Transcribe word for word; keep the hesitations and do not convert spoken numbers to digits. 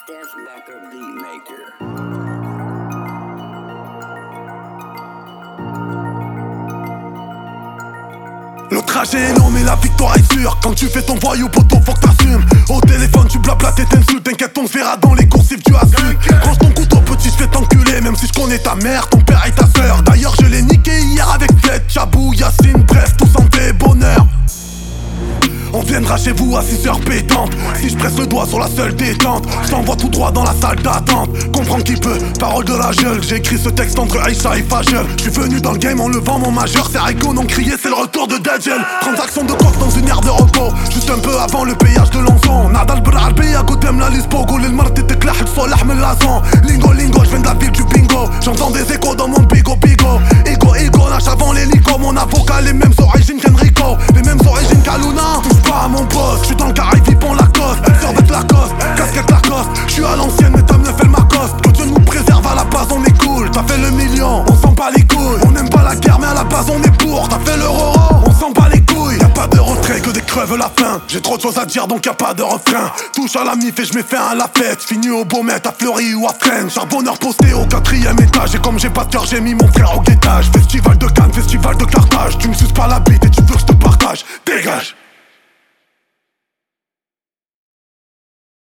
Steph Becker Beatmaker. Le trajet est long mais la victoire est sûre. Quand tu fais ton voyou poteau faut que t'assumes. Au téléphone tu blablates et t'insultes. T'inquiète on se verra dans les coursifs du assume. Range ton couteau petit je fais t'enculer. Même si je connais ta mère, ton père et ta sœur. D'ailleurs je l'ai niqué hier avec Zed, Chabou, Yacine. Bref tout santé, bonheur. On viendra chez vous à six heures pétantes. Si je presse le doigt sur la seule détente, je t'envoie tout droit dans la salle d'attente. Comprends qui peut, parole de la gueule. J'ai écrit ce texte entre Aïcha et Fagel. Je suis venu dans le game en levant mon majeur. C'est Rico non crié, c'est le retour de Dajjal. Transaction de coque dans une aire de repos. Juste un peu avant le péage de Lanzon. Nadal Bralbi à Gotham la Lispo. Goul el Marti Teklah el Solah men Lazon. Lingo lingo, je viens de la ville du bingo. J'entends des échos dans mon bigo bigo. Ego ego, nage avant l'hélico. Mon avocat, les mêmes origines qu'Enrico. Les mêmes origines qu'Aluna. Pas à mon boss, j'suis dans le Caraïbes en Lacoste. Survêt Lacoste, casquette Lacoste. J'suis à l'ancienne mais Tom ne fait le Macoste. Que Dieu nous préserve, à la base on est cool. T'as fait le million, on s'en bat les couilles. On aime pas la guerre mais à la base on est pour. T'as fait le roro, on s'en bat les couilles. Y'a pas de retrait que des crèves la faim. J'ai trop de choses à dire donc y'a pas de refrain. Touche à la mif et j'mets fin à la fête. Fini au Beaumet, à Fleury ou à Fresnes. Charbonneur posté au quatrième étage. Et comme j'ai pas de cœur j'ai mis mon frère au guettage. Festival de Cannes, festival de Carthage. Tu me suces pas la bite et tu veux que je te partage. Dégage.